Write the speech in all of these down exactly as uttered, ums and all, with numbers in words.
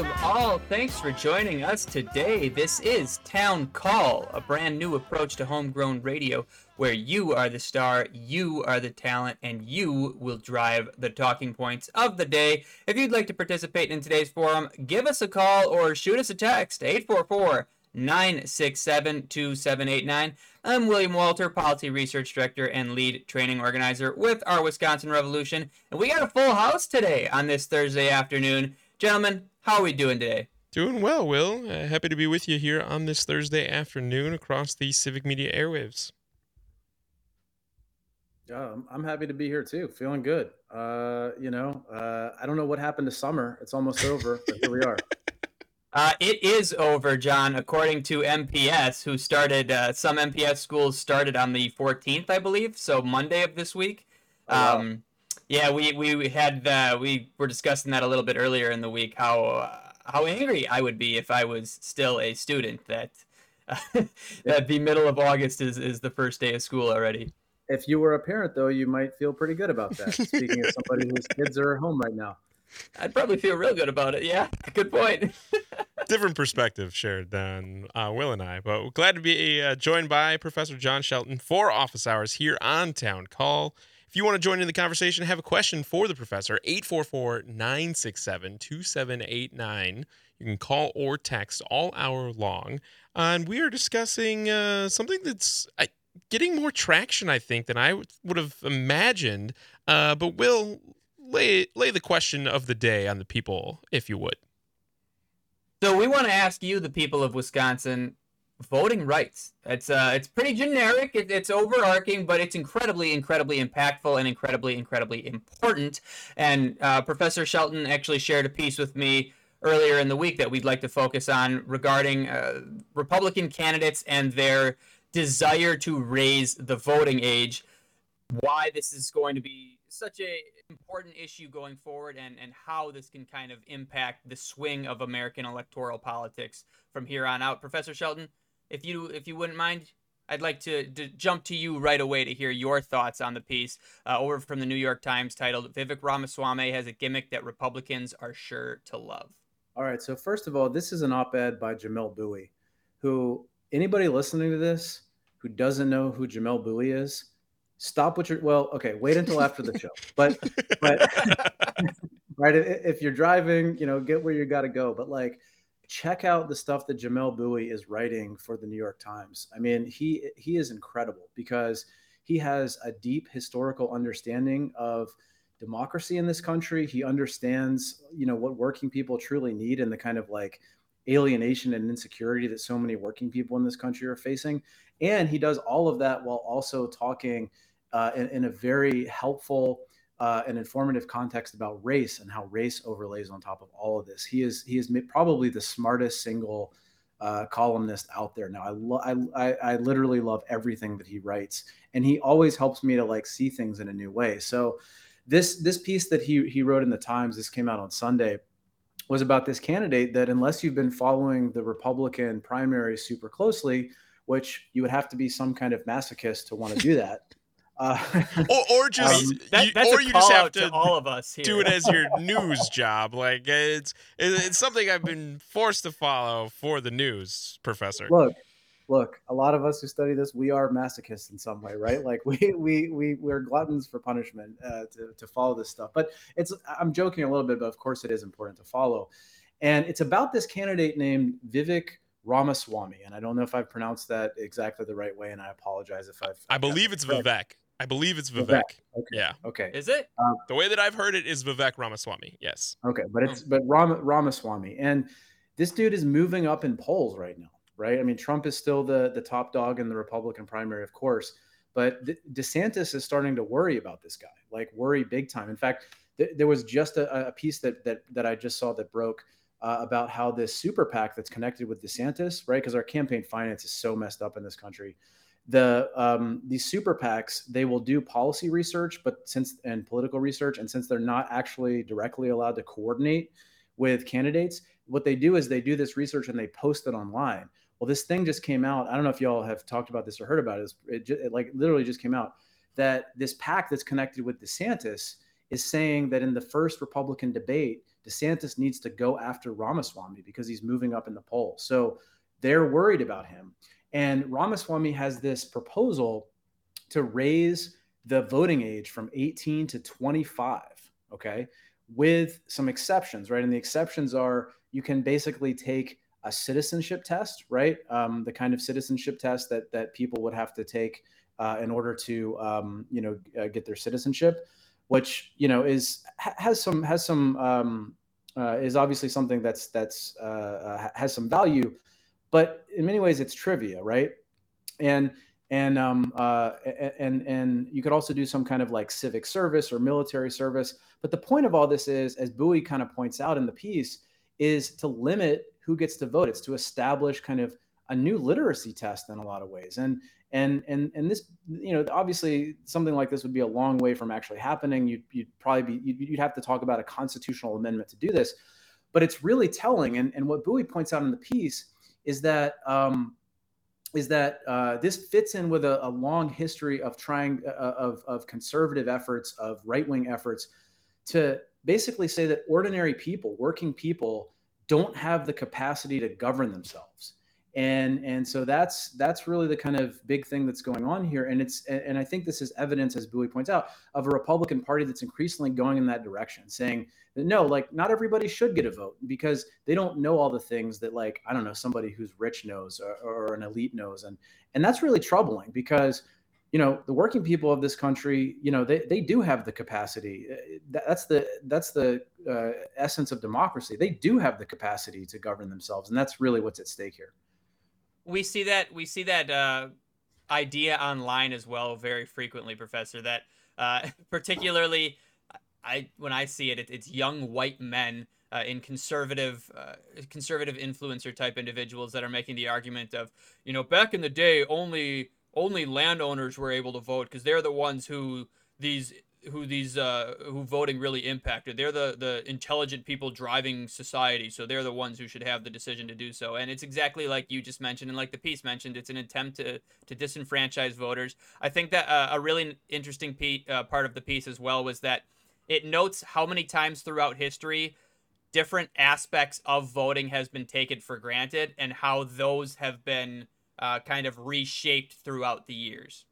welcome all. Thanks for joining us today. This is Town Call, a brand new approach to homegrown radio where you are the star, you are the talent, and you will drive the talking points of the day. If you'd like to participate in today's forum, give us a call or shoot us a text, eight four four, nine six seven, two seven eight nine. I'm William Walter, Policy Research Director and Lead Training Organizer with our Wisconsin Revolution, and we got a full house today on this Thursday afternoon. Gentlemen, how are we doing today? Doing well, Will. Uh, happy to be with you here on this Thursday afternoon across the Civic Media airwaves. Yeah, I'm happy to be here too. Feeling good. Uh, you know, uh, I don't know what happened to summer. It's almost over, but here we are. Uh, it is over, John, according to M P S, who started, uh, some M P S schools started on the fourteenth, I believe, so Monday of this week. Oh, wow. Um, yeah, we, we had, uh, we were discussing that a little bit earlier in the week, how, uh, how angry I would be if I was still a student that, uh, that the middle of August is, is the first day of school already. If you were a parent, though, you might feel pretty good about that. Speaking of somebody whose kids are home right now. I'd probably feel real good about it. Yeah, good point. Different perspective shared than uh, Will and I, but we're glad to be uh, joined by Professor John Shelton for Office Hours here on Town Call. If you want to join in the conversation, have a question for the professor, eight four four, nine six seven, two seven eight nine. You can call or text all hour long. Uh, and we are discussing uh, something that's uh, getting more traction, I think, than I would have imagined. Uh, but Will, lay lay the question of the day on the people, if you would. So we want to ask you, the people of Wisconsin, voting rights. It's uh, it's pretty generic. It, it's overarching, but it's incredibly, incredibly impactful and incredibly, incredibly important. And uh, Professor Shelton actually shared a piece with me earlier in the week that we'd like to focus on regarding uh, Republican candidates and their desire to raise the voting age. Why this is going to be such a important issue going forward, and, and how this can kind of impact the swing of American electoral politics from here on out. Professor Shelton, if you if you wouldn't mind, I'd like to, to jump to you right away to hear your thoughts on the piece uh, over from the New York Times titled "Vivek Ramaswamy has a gimmick that Republicans are sure to love." All right. So first of all, this is an op-ed by Jamelle Bouie, who anybody listening to this who doesn't know who Jamelle Bouie is, stop what you're, well, okay, wait until after the show. But, but right, if you're driving, you know, get where you got to go. But like, check out the stuff that Jamelle Bouie is writing for the New York Times. I mean, he he is incredible because he has a deep historical understanding of democracy in this country. He understands, you know, what working people truly need and the kind of like alienation and insecurity that so many working people in this country are facing. And he does all of that while also talking uh, in, in a very helpful uh, and informative context about race and how race overlays on top of all of this. He is he is probably the smartest single uh, columnist out there now. I, lo- I I literally love everything that he writes, and he always helps me to like see things in a new way. So this this piece that he he wrote in the Times, this came out on Sunday, was about this candidate that, unless you've been following the Republican primary super closely, which you would have to be some kind of masochist to want to do that. Uh, or, or just, um, that, you, that's or a you call just have out to, to all of us here. do it as your news job. Like it's, it's something I've been forced to follow for the news, Professor. Look, look, a lot of us who study this, we are masochists in some way, right? Like we, we, we, we're gluttons for punishment uh, to, to follow this stuff. But it's, I'm joking a little bit, but of course it is important to follow. And it's about this candidate named Vivek Ramaswamy. And I don't know if I've pronounced that exactly the right way, and I apologize if I've... I believe it's correct. Vivek. I believe it's Vivek. Vivek. Okay. Yeah. Okay. Is it? Um, the way that I've heard it is Vivek Ramaswamy. Yes. Okay. But it's, but Ram, Ramaswamy. And this dude is moving up in polls right now, right? I mean, Trump is still the, the top dog in the Republican primary, of course, but DeSantis is starting to worry about this guy, like worry big time. In fact, th- there was just a, a piece that, that, that I just saw that broke Uh, about how this super PAC that's connected with DeSantis, right? Because our campaign finance is so messed up in this country. The um, these super PACs, they will do policy research, but since and political research, and since they're not actually directly allowed to coordinate with candidates, what they do is they do this research and they post it online. Well, this thing just came out. I don't know if y'all have talked about this or heard about it. It, just, it like literally just came out that this PAC that's connected with DeSantis is saying that in the first Republican debate, DeSantis needs to go after Ramaswamy because he's moving up in the polls. So they're worried about him. And Ramaswamy has this proposal to raise the voting age from eighteen to twenty-five, okay, with some exceptions, right? And the exceptions are you can basically take a citizenship test, right? Um, the kind of citizenship test that that people would have to take uh, in order to, um, you know, uh, get their citizenship, which, you know, is has some has some um, uh, is obviously something that's that's uh, uh, has some value, but in many ways it's trivia, right? And and um, uh, and and you could also do some kind of like civic service or military service. But the point of all this is, as Bowie kind of points out in the piece, is to limit who gets to vote. It's to establish kind of a new literacy test in a lot of ways. And and and and this, you know, obviously something like this would be a long way from actually happening. You'd, you'd probably be you'd, you'd have to talk about a constitutional amendment to do this. But it's really telling. And and what Bowie points out in the piece is that. Um, is that uh, this fits in with a, a long history of trying uh, of, of conservative efforts, of right-wing efforts to basically say that ordinary people, working people, don't have the capacity to govern themselves. And, and so that's that's really the kind of big thing that's going on here. And it's and I think this is evidence, as Bowie points out, of a Republican Party that's increasingly going in that direction, saying that no, like not everybody should get a vote because they don't know all the things that, like, I don't know, somebody who's rich knows or, or an elite knows. And and that's really troubling because, you know, the working people of this country, you know, they, they do have the capacity. That's the that's the uh, essence of democracy. They do have the capacity to govern themselves. And that's really what's at stake here. We see that we see that uh, idea online as well very frequently, Professor. That uh, particularly, I when I see it, it it's young white men uh, in conservative uh, conservative influencer type individuals that are making the argument of, you know, back in the day, only only landowners were able to vote because they're the ones who these who these uh, who voting really impacted. They're the the intelligent people driving society, so they're the ones who should have the decision to do so. And it's exactly like you just mentioned, and like the piece mentioned, it's an attempt to to disenfranchise voters. I think that uh, a really interesting pe- uh, part of the piece as well was that it notes how many times throughout history different aspects of voting has been taken for granted and how those have been uh, kind of reshaped throughout the years.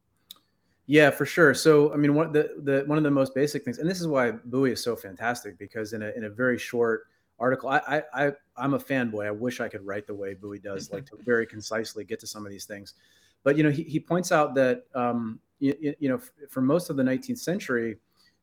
Yeah, for sure. So, I mean, one the, the one of the most basic things, and this is why Bowie is so fantastic, because in a in a very short article, I I, I I'm a fanboy. I wish I could write the way Bowie does, like to very concisely get to some of these things. But you know, he he points out that um you, you know for most of the nineteenth century,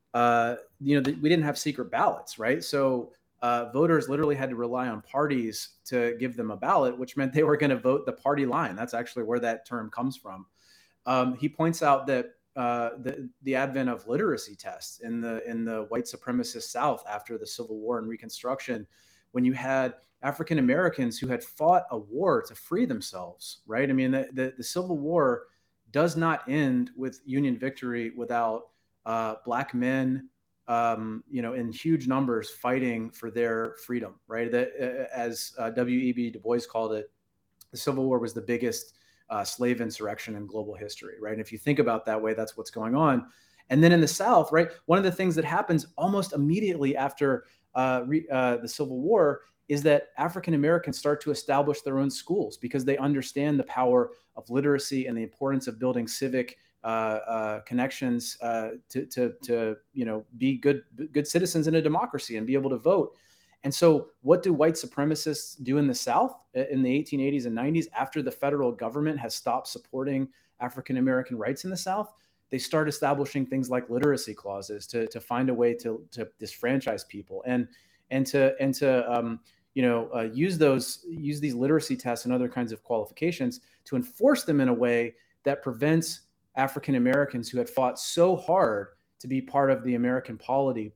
uh you know the, we didn't have secret ballots, right? So uh, voters literally had to rely on parties to give them a ballot, which meant they were going to vote the party line. That's actually where that term comes from. Um, he points out that uh, the the advent of literacy tests in the in the white supremacist South after the Civil War and Reconstruction, when you had African Americans who had fought a war to free themselves, right? I mean, the, the, the Civil War does not end with Union victory without uh, Black men, um, you know, in huge numbers fighting for their freedom, right? That, uh, as uh, W E B Du Bois called it, the Civil War was the biggest Uh, slave insurrection in global history, right? And if you think about that way, that's what's going on. And then in the South, right, one of the things that happens almost immediately after uh, re, uh, the Civil War is that African Americans start to establish their own schools because they understand the power of literacy and the importance of building civic uh, uh, connections uh, to, to, to, you know, be good, good citizens in a democracy and be able to vote. And so what do white supremacists do in the South in the eighteen eighties and nineties after the federal government has stopped supporting African-American rights in the South? They start establishing things like literacy clauses to, to find a way to, to disfranchise people and and to and to um, you know uh, use those use these literacy tests and other kinds of qualifications to enforce them in a way that prevents African-Americans who had fought so hard to be part of the American polity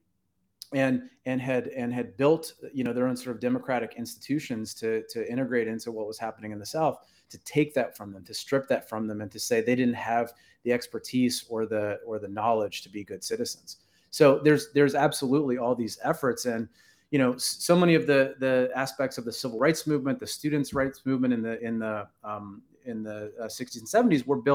and and had and had built, you know, their own sort of democratic institutions to to integrate into what was happening in the South, to take that from them, to strip that from them, and to say they didn't have the expertise or the or the knowledge to be good citizens. So there's there's absolutely all these efforts, and you know, so many of the the aspects of the civil rights movement, the students' rights movement in the in the um, in the uh, sixties and seventies were built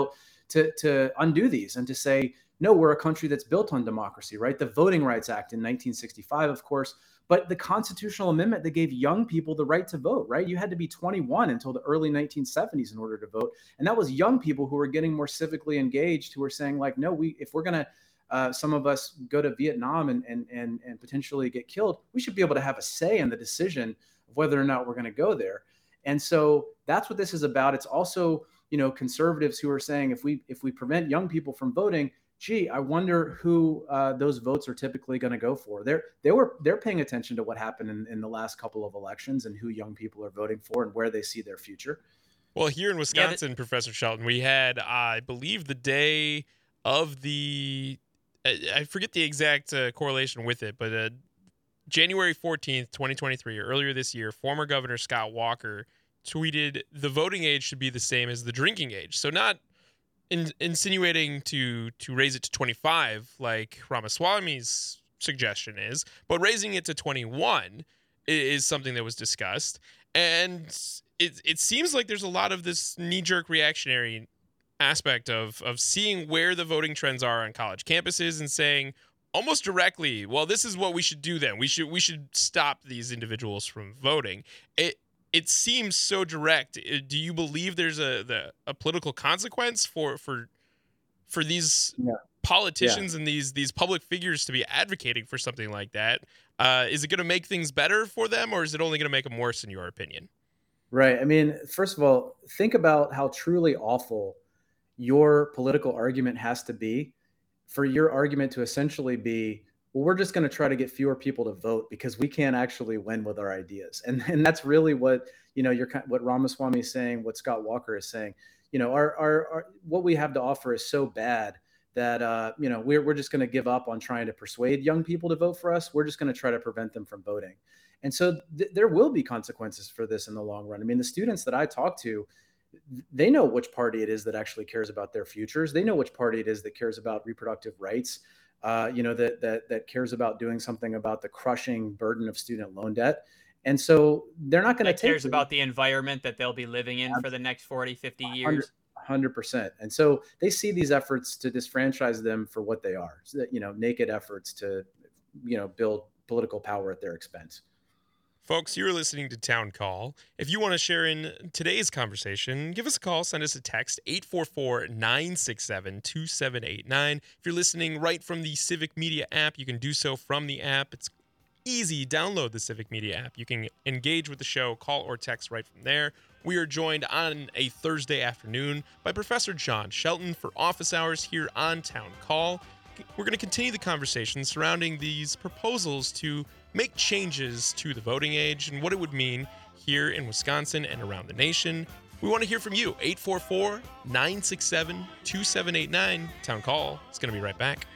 to, to undo these and to say, no, we're a country that's built on democracy, right? The Voting Rights Act in nineteen sixty-five, of course, but the constitutional amendment that gave young people the right to vote, right? You had to be twenty-one until the early nineteen seventies in order to vote. And that was young people who were getting more civically engaged, who were saying like, no, we, if we're going to, uh, some of us go to Vietnam and, and, and, and potentially get killed, we should be able to have a say in the decision of whether or not we're going to go there. And so that's what this is about. It's also, you know, conservatives who are saying, if we, if we prevent young people from voting, gee, I wonder who uh, those votes are typically going to go for. They're they were they're paying attention to what happened in, in the last couple of elections and who young people are voting for and where they see their future. Well, here in Wisconsin, yeah, that- Professor Shelton, we had, uh, I believe, the day of the, I forget the exact uh, correlation with it, but uh, January fourteenth, twenty twenty-three, or earlier this year, former Governor Scott Walker tweeted the voting age should be the same as the drinking age. So not In, insinuating to to raise it to twenty-five like Ramaswamy's suggestion is, but raising it to twenty-one is something that was discussed. And it it seems like there's a lot of this knee-jerk reactionary aspect of of seeing where the voting trends are on college campuses and saying almost directly, well, this is what we should do then. We should we should stop these individuals from voting. It It seems so direct. Do you believe there's a the, a political consequence for for for these yeah. politicians yeah. and these these public figures to be advocating for something like that? Uh, is it going to make things better for them, or is it only going to make them worse, in your opinion? Right. I mean, first of all, think about how truly awful your political argument has to be for your argument to essentially be, well, we're just going to try to get fewer people to vote because we can't actually win with our ideas. And and that's really what, you know, you're what Ramaswamy is saying, what Scott Walker is saying. You know, our our, our what we have to offer is so bad that, uh, you know, we're, we're just going to give up on trying to persuade young people to vote for us. We're just going to try to prevent them from voting. And so th- there will be consequences for this in the long run. I mean, the students that I talk to, they know which party it is that actually cares about their futures. They know which party it is that cares about reproductive rights. Uh, you know, that that that cares about doing something about the crushing burden of student loan debt. And so they're not going to take cares it. about the environment that they'll be living in for the next forty, fifty years. one hundred percent. And so they see these efforts to disfranchise them for what they are, so that, you know, naked efforts to, you know, build political power at their expense. Folks, you're listening to Town Call. If you want to share in today's conversation, give us a call, send us a text, eight four four, nine six seven, two seven eight nine. If you're listening right from the Civic Media app, you can do so from the app. It's easy. Download the Civic Media app. You can engage with the show, call or text right from there. We are joined on a Thursday afternoon by Professor John Shelton for office hours here on Town Call. We're going to continue the conversation surrounding these proposals to make changes to the voting age and what it would mean here in Wisconsin and around the nation. We want to hear from you. eight four four, nine six seven, two seven eight nine. Town Call. It's going to be right back.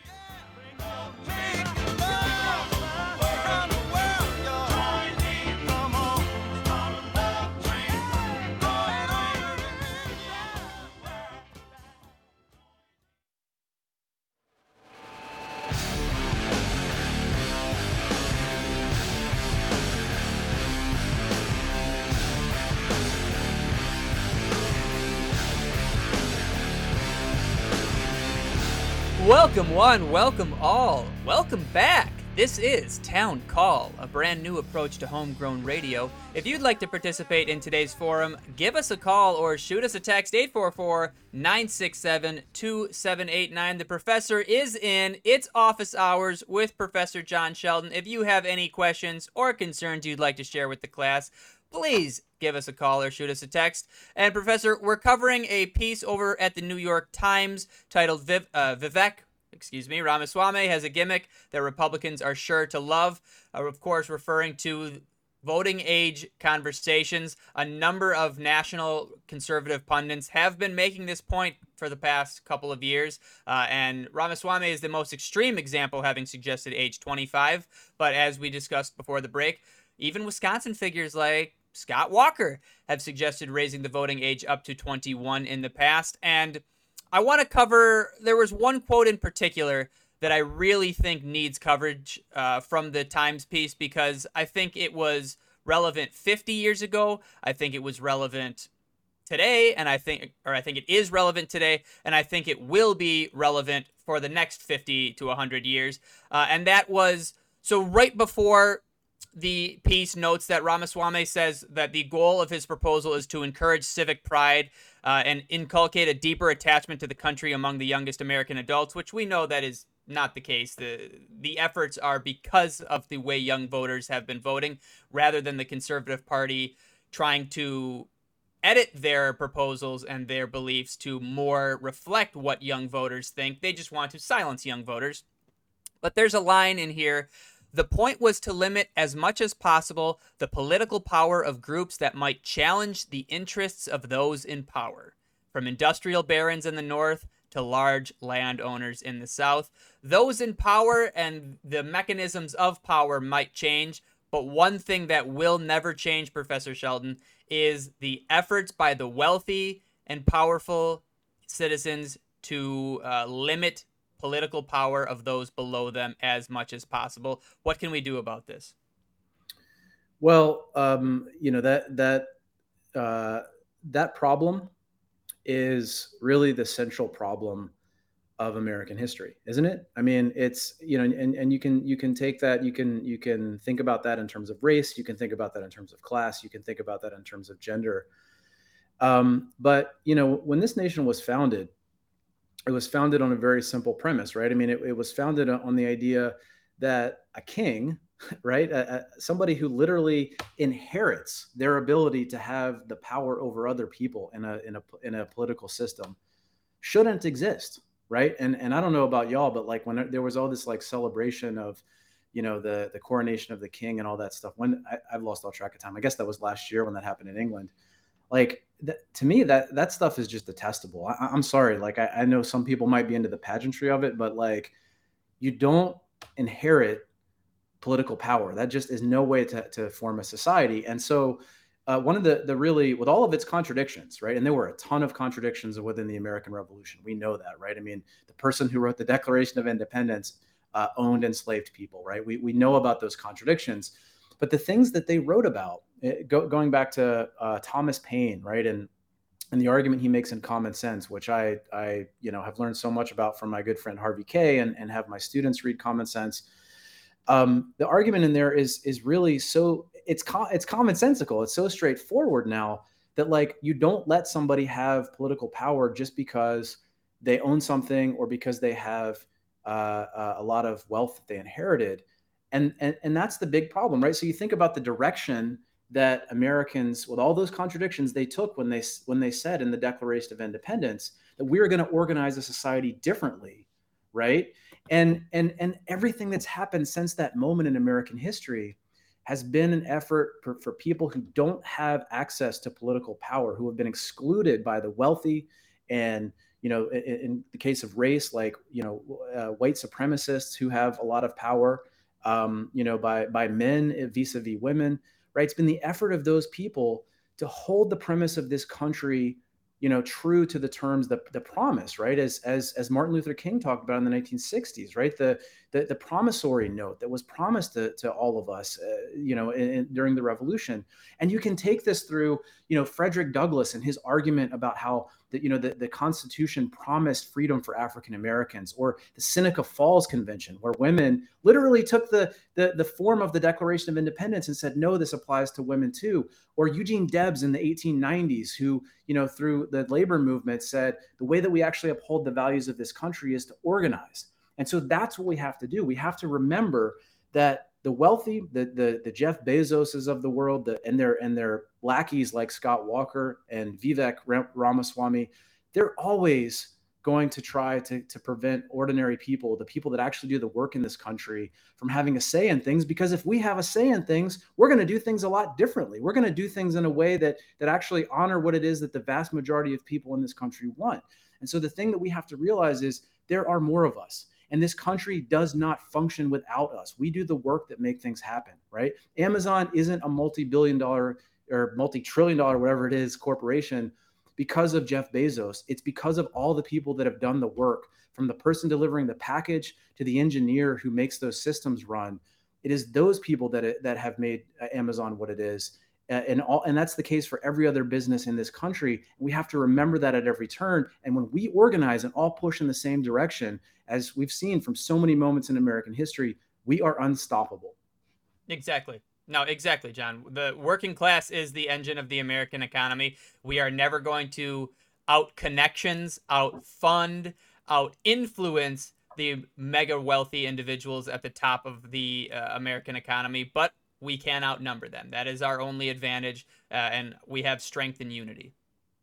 Welcome one, welcome all, welcome back. This is Town Call, a brand new approach to homegrown radio. If you'd like to participate in today's forum, give us a call or shoot us a text, eight four four, nine six seven, two seven eight nine. The professor is in. It's office hours with Professor John Shelton. If you have any questions or concerns you'd like to share with the class, please give us a call or shoot us a text. And Professor, we're covering a piece over at the New York Times titled Viv, uh, Vivek, excuse me, Ramaswamy has a gimmick that Republicans are sure to love. Uh, of course, referring to voting age conversations. A number of national conservative pundits have been making this point for the past couple of years. Uh, and Ramaswamy is the most extreme example, having suggested age twenty-five. But as we discussed before the break, even Wisconsin figures like Scott Walker have suggested raising the voting age up to twenty-one in the past. And I want to cover, there was one quote in particular that I really think needs coverage uh, from the Times piece, because I think it was relevant fifty years ago. I think it was relevant today, and I think, or I think it is relevant today, and I think it will be relevant for the next fifty to one hundred years. Uh, and that was, so right before the piece notes that Ramaswamy says that the goal of his proposal is to encourage civic pride uh, and inculcate a deeper attachment to the country among the youngest American adults, which we know that is not the case. The the efforts are because of the way young voters have been voting, rather than the Conservative Party trying to edit their proposals and their beliefs to more reflect what young voters think. They just want to silence young voters. But there's a line in here. The point was to limit as much as possible the political power of groups that might challenge the interests of those in power, from industrial barons in the North to large landowners in the South. Those in power and the mechanisms of power might change, but one thing that will never change, Professor Shelton, is the efforts by the wealthy and powerful citizens to uh, limit political power of those below them as much as possible. What can we do about this? Well, um, you know, that that uh, that problem is really the central problem of American history, isn't it? I mean, it's, you know, and, and you can you can take that, you can you can think about that in terms of race, you can think about that in terms of class, you can think about that in terms of gender. Um, but you know, when this nation was founded, it was founded on a very simple premise, right? I mean, it, it was founded on the idea that a king, right, a, a, somebody who literally inherits their ability to have the power over other people in a in a in a political system, shouldn't exist. Right. And and I don't know about y'all, but like when there was all this like celebration of, you know, the the coronation of the king and all that stuff, when I, I've lost all track of time. I guess that was last year when that happened in England. Like th- to me, that that stuff is just detestable. I, I'm sorry. Like I, I know some people might be into the pageantry of it, but like you don't inherit political power. That just is no way to, to form a society. And so Uh, one of the the really, with all of its contradictions, right? And there were a ton of contradictions within the American Revolution. We know that, right? I mean, the person who wrote the Declaration of Independence uh, owned enslaved people, right? We we know about those contradictions, but the things that they wrote about, it, go, going back to uh, Thomas Paine, right, and and the argument he makes in Common Sense, which I I you know have learned so much about from my good friend Harvey Kaye, and and have my students read Common Sense. Um, the argument in there is is really so it's co- it's commonsensical. It's so straightforward now that like you don't let somebody have political power just because they own something or because they have uh, uh, a lot of wealth that they inherited, and, and and that's the big problem, right? So you think about the direction that Americans, with all those contradictions, they took when they when they said in the Declaration of Independence that we are going to organize a society differently, right? And and and everything that's happened since that moment in American history has been an effort for, for people who don't have access to political power, who have been excluded by the wealthy, and you know, in, in the case of race, like you know, uh, white supremacists who have a lot of power, um, you know, by by men vis-a-vis women, right? It's been the effort of those people to hold the premise of this country, you know, true to the terms, the the promise, right? As as as Martin Luther King talked about in the nineteen sixties, right? The the, the promissory note that was promised to, to all of us, uh, you know, in, in, during the Revolution. And you can take this through, you know, Frederick Douglass and his argument about how the, you know, the, the Constitution promised freedom for African Americans, or the Seneca Falls Convention, where women literally took the, the the form of the Declaration of Independence and said, no, this applies to women too. Or Eugene Debs in the eighteen nineties, who, you know, through the labor movement said the way that we actually uphold the values of this country is to organize. And so that's what we have to do. We have to remember that the wealthy, the the, the Jeff Bezoses of the world, the, and their and their lackeys like Scott Walker and Vivek Ramaswamy, they're always going to try to, to prevent ordinary people, the people that actually do the work in this country, from having a say in things. Because if we have a say in things, we're going to do things a lot differently. We're going to do things in a way that that actually honor what it is that the vast majority of people in this country want. And so the thing that we have to realize is there are more of us. And this country does not function without us. We do the work that make things happen, right? Amazon isn't a multi-billion dollar or multi-trillion dollar, whatever it is, corporation because of Jeff Bezos. It's because of all the people that have done the work, from the person delivering the package to the engineer who makes those systems run. It is those people that that have made Amazon what it is. Uh, and all, and that's the case for every other business in this country. We have to remember that at every turn. And when we organize and all push in the same direction, as we've seen from so many moments in American history, we are unstoppable. Exactly. No, exactly, John. The working class is the engine of the American economy. We are never going to out connections, out fund, out influence the mega wealthy individuals at the top of the uh, American economy, but we can outnumber them. That is our only advantage, uh, and we have strength and unity.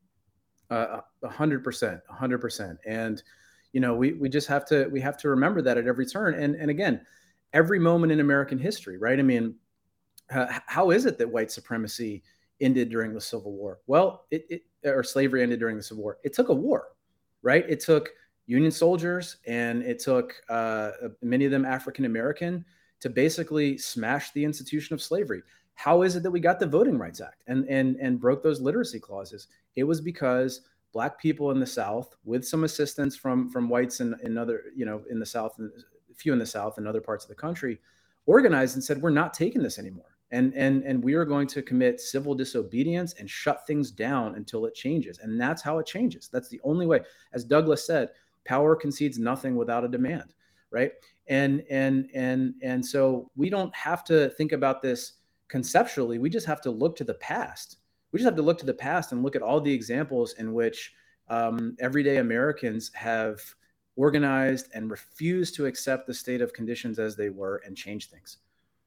Uh, a hundred percent, a hundred percent. And, you know, we, we just have to, we have to remember that at every turn. And, and again, every moment in American history, right? I mean, uh, how is it that white supremacy ended during the Civil War? Well, it, it, or slavery ended during the Civil War. It took a war, right? It took Union soldiers, and it took uh, many of them African-American, to basically smash the institution of slavery. How is it that we got the Voting Rights Act and, and, and broke those literacy clauses? It was because Black people in the South, with some assistance from, from whites in, in other, you know, in the South, a few in the South and other parts of the country, organized and said, we're not taking this anymore. And, and, and we are going to commit civil disobedience and shut things down until it changes. And that's how it changes. That's the only way. As Douglas said, power concedes nothing without a demand, right? And, and, and, and so we don't have to think about this conceptually. We just have to look to the past. We just have to look to the past and look at all the examples in which um, everyday Americans have organized and refused to accept the state of conditions as they were and change things.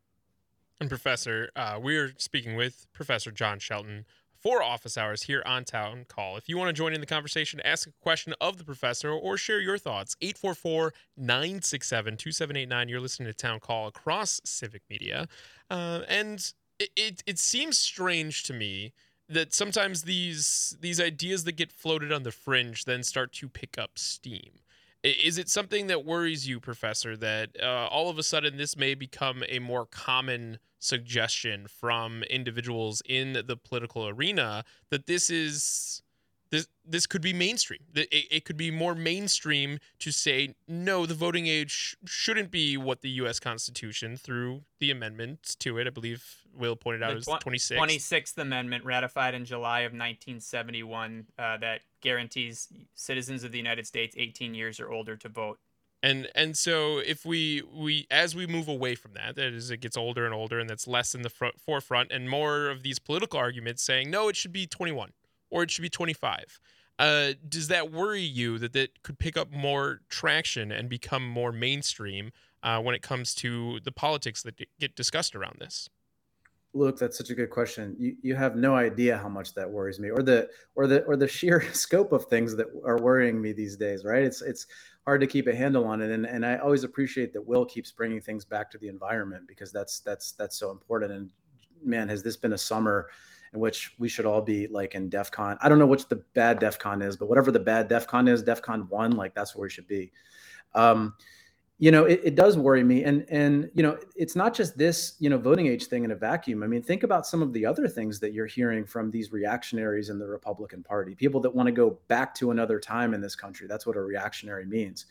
And Professor, uh, we're speaking with Professor John Shelton for Office Hours here on Town Call. If you want to join in the conversation, ask a question of the professor, or share your thoughts, eight four four, nine six seven, two seven eight nine. You're listening to Town Call across Civic Media. Uh, and it, it, it seems strange to me that sometimes these these ideas that get floated on the fringe then start to pick up steam. Is it something that worries you, Professor, that uh, all of a sudden this may become a more common suggestion from individuals in the political arena, that this is this this could be mainstream, that it, it could be more mainstream to say, no, the voting age shouldn't be what the U S Constitution, through the amendment to it, I believe Will pointed out, is The twenty-sixth. twenty-sixth Amendment, ratified in July of nineteen seventy-one, uh, that guarantees citizens of the United States eighteen years or older to vote. And and so if we we as we move away from that, that is, it gets older and older, and that's less in the front, forefront, and more of these political arguments saying, no, it should be twenty-one or it should be twenty-five. Uh, does that worry you that that could pick up more traction and become more mainstream uh, when it comes to the politics that get discussed around this? Luke, that's such a good question. You you have no idea how much that worries me, or the or the or the sheer scope of things that are worrying me these days. Right? It's it's hard to keep a handle on it, and and I always appreciate that Will keeps bringing things back to the environment, because that's that's that's so important. And man, has this been a summer in which we should all be like in DEF CON? I don't know which the bad DEF CON is, but whatever the bad DEF CON is, DEF CON one, like that's where we should be. Um, you know, it, it does worry me. And, and, you know, it's not just this, you know, voting age thing in a vacuum. I mean, think about some of the other things that you're hearing from these reactionaries in the Republican Party, people that want to go back to another time in this country. That's what a reactionary means.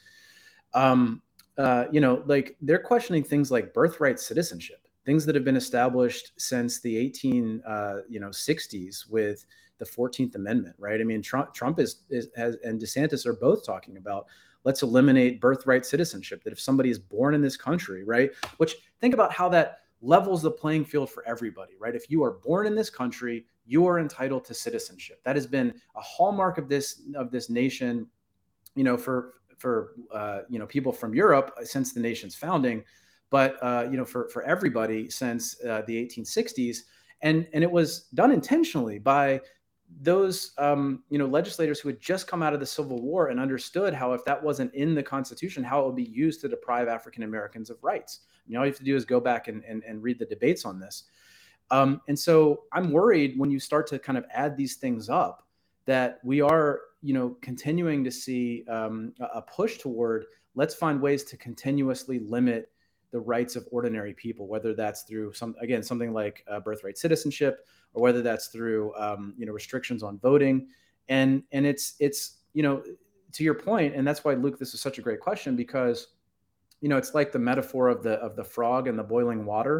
Um, uh, you know, like they're questioning things like birthright citizenship, things that have been established since the eighteen, uh, you know, sixties with the fourteenth Amendment, right? I mean, Trump, Trump is, is has, and DeSantis are both talking about, let's eliminate birthright citizenship, that if somebody is born in this country, right? Which, think about how that levels the playing field for everybody, right? If you are born in this country, you are entitled to citizenship. That has been a hallmark of this, of this nation, you know, for, for, uh, you know, people from Europe since the nation's founding, but, uh, you know, for, for everybody since uh, the eighteen sixties. And, and it was done intentionally by those, um, you know, legislators who had just come out of the Civil War and understood how, if that wasn't in the Constitution, how it would be used to deprive African Americans of rights. I mean, all you have to do is go back and, and, and read the debates on this. Um, and so I'm worried when you start to kind of add these things up, that we are, you know, continuing to see um, a push toward, let's find ways to continuously limit the rights of ordinary people, whether that's through some, again, something like uh, birthright citizenship, or whether that's through, um, you know, restrictions on voting. And, and it's, it's, you know, to your point, and that's why, Luke, this is such a great question, because, you know, it's like the metaphor of the, of the frog and the boiling water,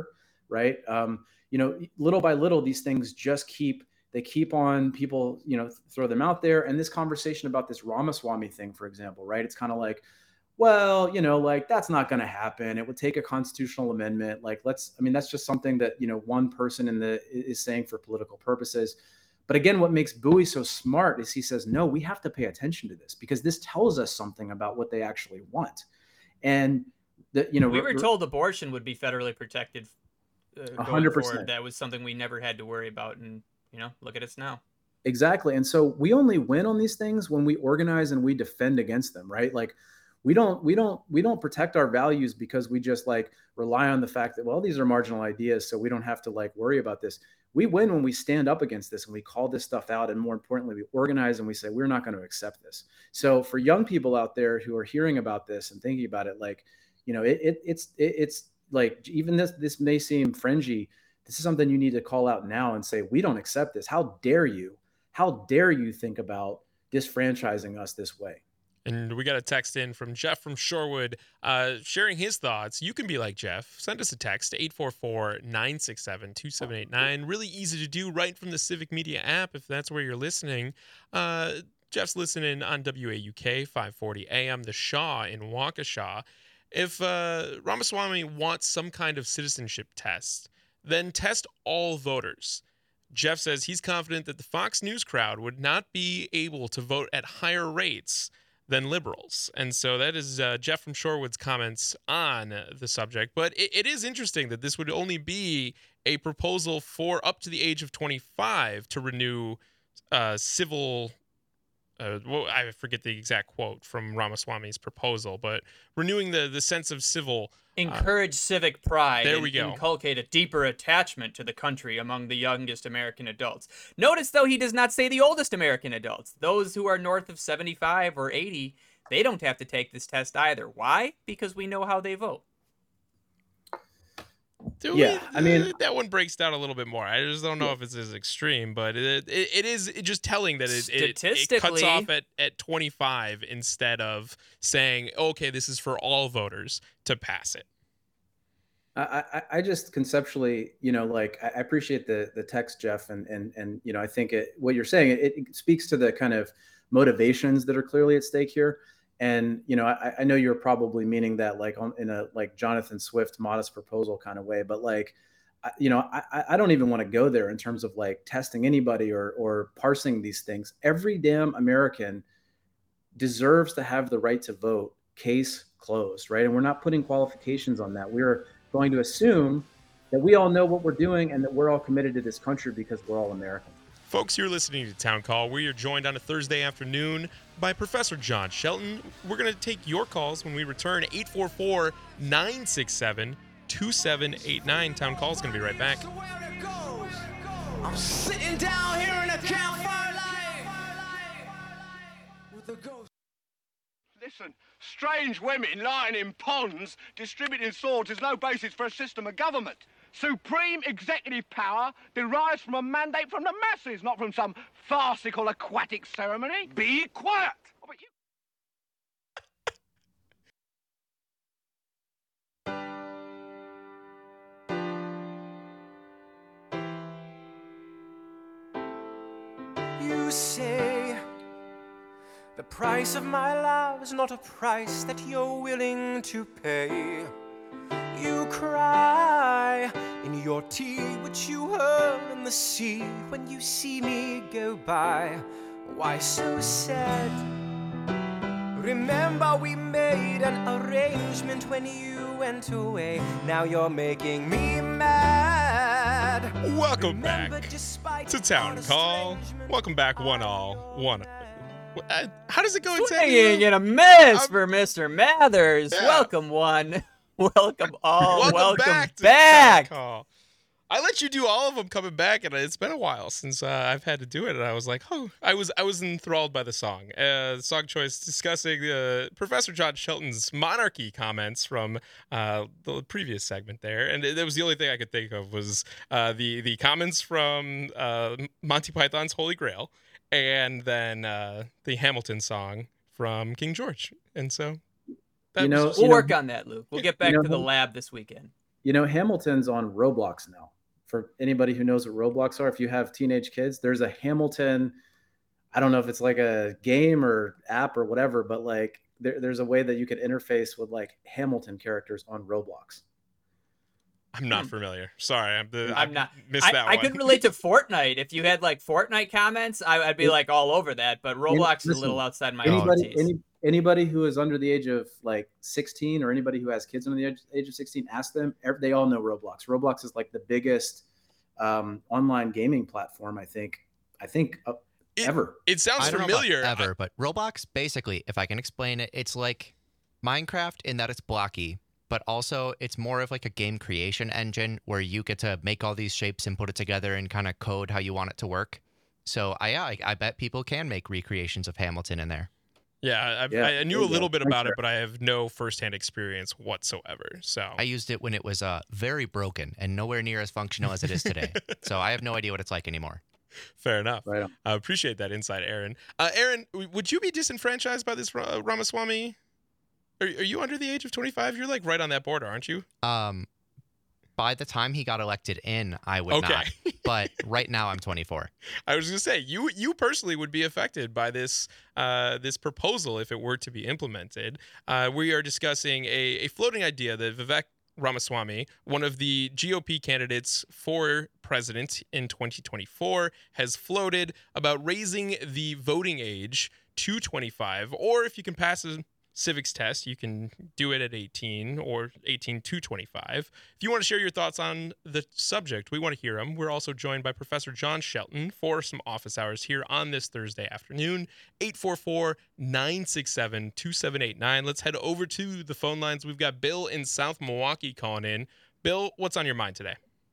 right? Um, you know, little by little, these things just keep, they keep on, people, you know, throw them out there. And this conversation about this Ramaswamy thing, for example, right? It's kind of like, well, you know, like that's not going to happen. It would take a constitutional amendment. Like, let's, I mean, that's just something that, you know, one person in the is saying for political purposes. But again, what makes Bowie so smart is he says, no, we have to pay attention to this because this tells us something about what they actually want. And that, you know, we were told abortion would be federally protected. Uh, one hundred percent. That was something we never had to worry about. And, you know, look at us now. Exactly. And so we only win on these things when we organize and we defend against them, right? Like we don't, we don't, we don't protect our values because we just like rely on the fact that, well, these are marginal ideas, so we don't have to like worry about this. We win when we stand up against this and we call this stuff out. And more importantly, we organize and we say, we're not going to accept this. So for young people out there who are hearing about this and thinking about it, like, you know, it, it it's, it, it's like, even this, this may seem fringy. This is something you need to call out now and say, we don't accept this. How dare you? How dare you think about disfranchising us this way? And we got a text in from Jeff from Shorewood uh, sharing his thoughts. You can be like Jeff. Send us a text, eight four four, nine six seven, two seven eight nine. Really easy to do right from the Civic Media app if that's where you're listening. Uh, Jeff's listening on W A U K, five forty A M, The Shaw in Waukesha. If uh, Ramaswamy wants some kind of citizenship test, then test all voters. Jeff says he's confident that the Fox News crowd would not be able to vote at higher rates than liberals. And so that is uh, Jeff from Shorewood's comments on the subject. But it, it is interesting that this would only be a proposal for up to the age of twenty-five to renew uh, civil, uh, well, I forget the exact quote from Ramaswamy's proposal, but renewing the, the sense of civil. Encourage uh, civic pride. There and we go. Inculcate a deeper attachment to the country among the youngest American adults. Notice, though, he does not say the oldest American adults. Those who are north of seventy-five or eighty, they don't have to take this test either. Why? Because we know how they vote. Do yeah, we, I mean, that one breaks down a little bit more. I just don't know yeah. if it's as extreme, but it it, it is just telling that it, it, it cuts off at, at twenty-five instead of saying, okay, this is for all voters to pass it. I, I, I just conceptually, you know, like I appreciate the the text, Jeff, and and and you know, I think it, what you're saying, it, it speaks to the kind of motivations that are clearly at stake here. And, you know, I, I know you're probably meaning that like on, in a like Jonathan Swift modest proposal kind of way, but like, I, you know, I, I don't even want to go there in terms of like testing anybody or or parsing these things. Every damn American deserves to have the right to vote. Case closed, right? And we're not putting qualifications on that. We're going to assume that we all know what we're doing and that we're all committed to this country because we're all Americans. Folks, you're listening to Town Call. We are joined on a Thursday afternoon by Professor John Shelton. We're going to take your calls when we return. eight four four, nine six seven, two seven eight nine. Town Call is going to be right back. I'm sitting down here in a campfire light with a ghost. Listen, strange women lying in ponds distributing swords is no basis for a system of government. Supreme executive power derives from a mandate from the masses, not from some farcical aquatic ceremony. Be quiet! Oh, but you... You say the price of my love is not a price that you're willing to pay. You cry in your tea, which you hurl in the sea when you see me go by. Why so sad? Remember we made an arrangement when you went away. Now you're making me mad. Welcome Remember, back to Town Call. Welcome back, one all, one. Uh, how does it go? Swinging in a miss for Mister Mathers. Yeah. Welcome, one. Welcome all. Welcome, welcome back. To back. Town Call. I let you do all of them coming back, and it's been a while since uh, I've had to do it. And I was like, oh, I was I was enthralled by the song. Uh, the song choice discussing uh, Professor John Shelton's monarchy comments from uh, the previous segment there, and it, it was the only thing I could think of was uh, the the comments from uh, Monty Python's Holy Grail, and then uh, the Hamilton song from King George. And so, you know, we'll you work know, on that, Luke. We'll get back you know, to the lab this weekend. you know, Hamilton's on Roblox now. For anybody who knows what Roblox are, if you have teenage kids, there's a Hamilton. I don't know if it's like a game or app or whatever, but like there, there's a way that you could interface with like Hamilton characters on Roblox. I'm not Hmm. familiar. Sorry, I'm the I'm I not. missed I, that I one. could relate to Fortnite. If you had like Fortnite comments, I, I'd be It- like all over that. But Roblox is a little listen, outside my Anybody, expertise. any, anybody who is under the age of like sixteen or anybody who has kids under the age, age of sixteen, ask them. ev- They all know Roblox. Roblox is like the biggest um, online gaming platform. I think. I think uh, It- ever. It sounds I don't know about familiar. ever, but Roblox, basically, if I can explain it, it's like Minecraft in that it's blocky, but also it's more of like a game creation engine where you get to make all these shapes and put it together and kind of code how you want it to work. So I, I, I bet people can make recreations of Hamilton in there. Yeah, I, Yeah, I, I knew there a you little go. bit Thanks, about it, Eric. but I have no firsthand experience whatsoever. So I used it when it was uh, very broken and nowhere near as functional as it is today. So I have no idea what it's like anymore. fair enough. Right on. I appreciate that insight, Aaron. Uh, Aaron, w- would you be disenfranchised by this Ra- Ramaswamy? Are, are you under the age of twenty-five? You're like right on that border, aren't you? Um, by the time he got elected in, I would Okay. not. But right now I'm twenty-four. I was gonna say you you personally would be affected by this uh, this proposal if it were to be implemented. Uh, we are discussing a, a floating idea that Vivek Ramaswamy, one of the G O P candidates for president in twenty twenty-four, has floated about raising the voting age to twenty-five, or if you can pass a civics test, you can do it at eighteen or eighteen to twenty-five. If you want to share your thoughts on the subject, we want to hear them. We're also joined by Professor John Shelton for some office hours here on this Thursday afternoon. eight four four, nine six seven, two seven eight nine. Let's head over to the phone lines. We've got Bill in South Milwaukee calling in. Bill, what's on your mind today?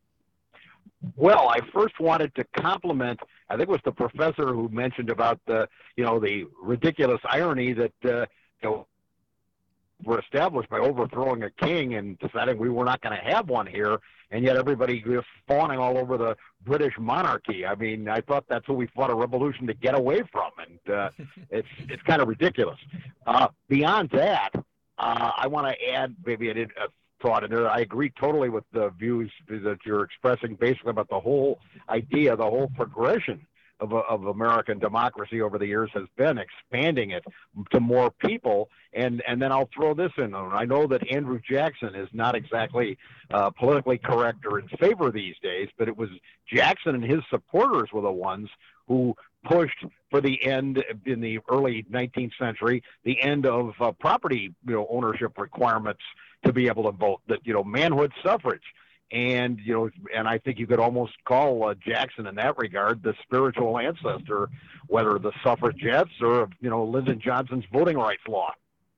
Well, I first wanted to compliment, I think it was the professor who mentioned about the, you know, the ridiculous irony that, uh, you know, were established by overthrowing a king and deciding we were not going to have one here, and yet everybody was fawning all over the British monarchy. I mean, I thought that's what we fought a revolution to get away from, and uh, it's it's kind of ridiculous. Uh, beyond that, uh, I want to add maybe I did a thought in there. I agree totally with the views that you're expressing, basically about the whole idea, the whole progression of, of American democracy over the years has been expanding it to more people. And, and then I'll throw this in. I know that Andrew Jackson is not exactly uh, politically correct or in favor these days, but it was Jackson and his supporters were the ones who pushed for the end in the early nineteenth century, the end of uh, property, you know, ownership requirements to be able to vote, that, you know, manhood suffrage. And, you know, and I think you could almost call uh, Jackson in that regard the spiritual ancestor, whether the suffragettes or, you know, Lyndon Johnson's voting rights law.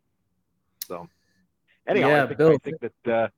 So, anyhow, Yeah, I think, Bill. I think that, uh,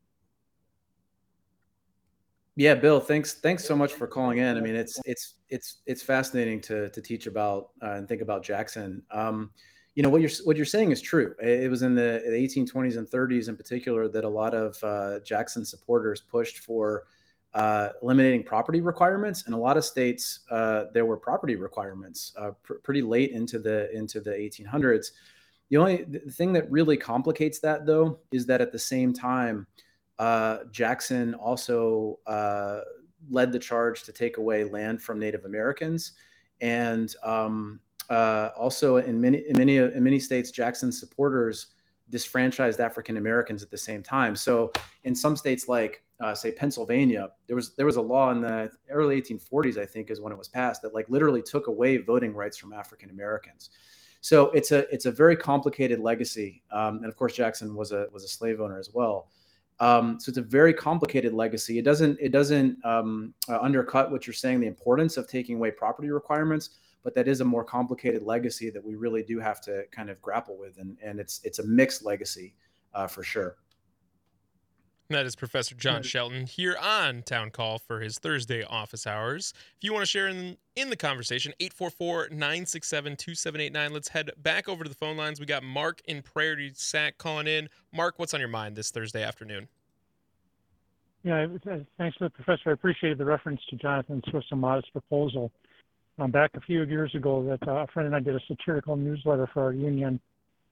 Yeah, Bill, thanks thanks so much for calling in. I mean, it's it's it's it's fascinating to to teach about uh, and think about Jackson. Um, you know what you're what you're saying is true. It was in the eighteen twenties and thirties in particular that a lot of uh, Jackson supporters pushed for uh, eliminating property requirements. In a lot of states, uh, there were property requirements uh, pr- pretty late into the into the eighteen hundreds. The only the thing that really complicates that, though, is that at the same time, uh, Jackson also uh, led the charge to take away land from Native Americans, and um, uh, also in many in many in many states, Jackson's supporters disfranchised African Americans at the same time. So in some states, like uh, say Pennsylvania, there was there was a law in the early eighteen forties, I think, is when it was passed, that like literally took away voting rights from African Americans. So it's a it's a very complicated legacy, um, and of course Jackson was a was a slave owner as well. Um, so it's a very complicated legacy. It doesn't it doesn't um, uh, undercut what you're saying, the importance of taking away property requirements, but that is a more complicated legacy that we really do have to kind of grapple with, and and it's it's a mixed legacy uh, for sure. That is Professor John Shelton here on Town Call for his Thursday office hours. If you want to share in, in the conversation, eight four four, nine six seven, two seven eight nine. Let's head back over to the phone lines. We got Mark in Prairie Sac calling in. Mark, what's on your mind this Thursday afternoon? Yeah, thanks for the professor. I appreciated the reference to Jonathan Swift's modest proposal. Um, back a few years ago, that uh, a friend and I did a satirical newsletter for our union,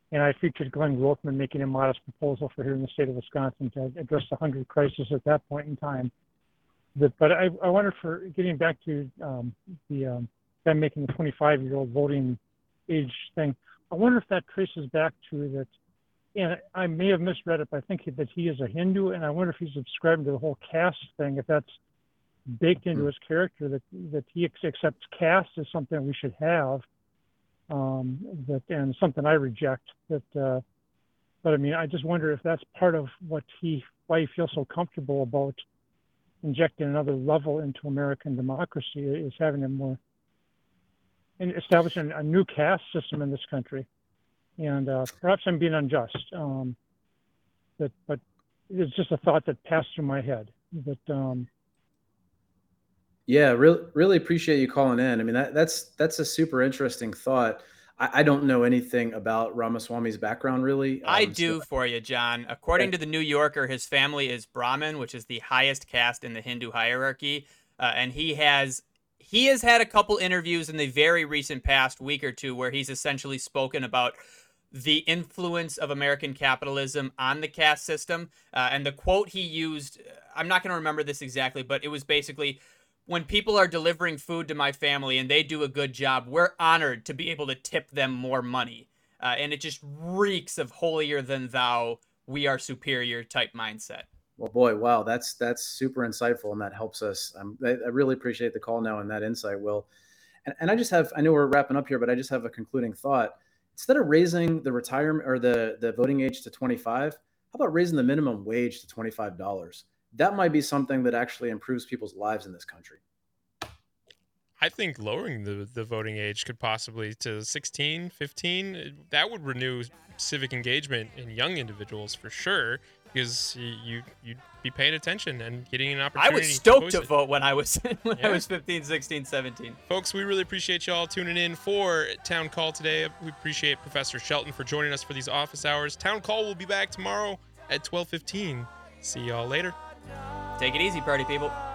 And I featured Glenn Grothman making a modest proposal for here in the state of Wisconsin to address the hunger crisis at that point in time. But, but I, I wonder, for getting back to um, the um, them making the twenty-five-year-old voting age thing, I wonder if that traces back to that, and I may have misread it, but I think that he is a Hindu, and I wonder if he's subscribing to the whole caste thing, if that's baked into his character, that, that he accepts caste as something we should have. Um, that and something I reject. That, uh, but I mean, I just wonder if that's part of what he, why he feels so comfortable about injecting another level into American democracy, is having a more, and establishing a new caste system in this country. And uh, perhaps I'm being unjust. Um, that, but it's just a thought that passed through my head. That. Um, Yeah, really, really appreciate you calling in. I mean, that, that's that's a super interesting thought. I, I don't know anything about Ramaswamy's background, really. I Um, do so- for you, John. According to the New Yorker, his family is Brahmin, which is the highest caste in the Hindu hierarchy, uh, and he has he has had a couple interviews in the very recent past week or two where he's essentially spoken about the influence of American capitalism on the caste system. Uh, and the quote he used, I'm not going to remember this exactly, but it was basically, when people are delivering food to my family and they do a good job, we're honored to be able to tip them more money. Uh, and it just reeks of holier than thou, we are superior type mindset. Well, boy, wow, that's that's super insightful, and that helps us. Um, I, I really appreciate the call now and that insight, Will. And, and I just have, I know we're wrapping up here, but I just have a concluding thought. Instead of raising the retirement or the, the voting age to twenty-five, how about raising the minimum wage to twenty-five dollars? That might be something that actually improves people's lives in this country. I think lowering the, the voting age could possibly to sixteen, fifteen. That would renew civic engagement in young individuals for sure, because you, you'd be paying attention and getting an I opportunity. was stoked voice to it. vote when I was when I Yeah. was fifteen, sixteen, seventeen. Folks, we really appreciate y'all tuning in for Town Call today. We appreciate Professor Shelton for joining us for these office hours. Town Call will be back tomorrow at twelve fifteen. See y'all later. Take it easy, party people.